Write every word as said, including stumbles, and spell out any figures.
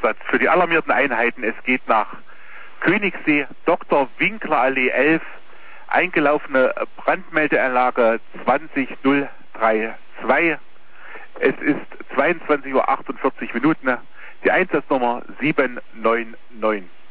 Einsatz für die alarmierten Einheiten. Es geht nach Königssee, Doktor Winkler Allee elf, eingelaufene Brandmeldeanlage zwanzig null zweiunddreißig. Es ist zweiundzwanzig Uhr achtundvierzig Minuten. Die Einsatznummer sieben neun neun.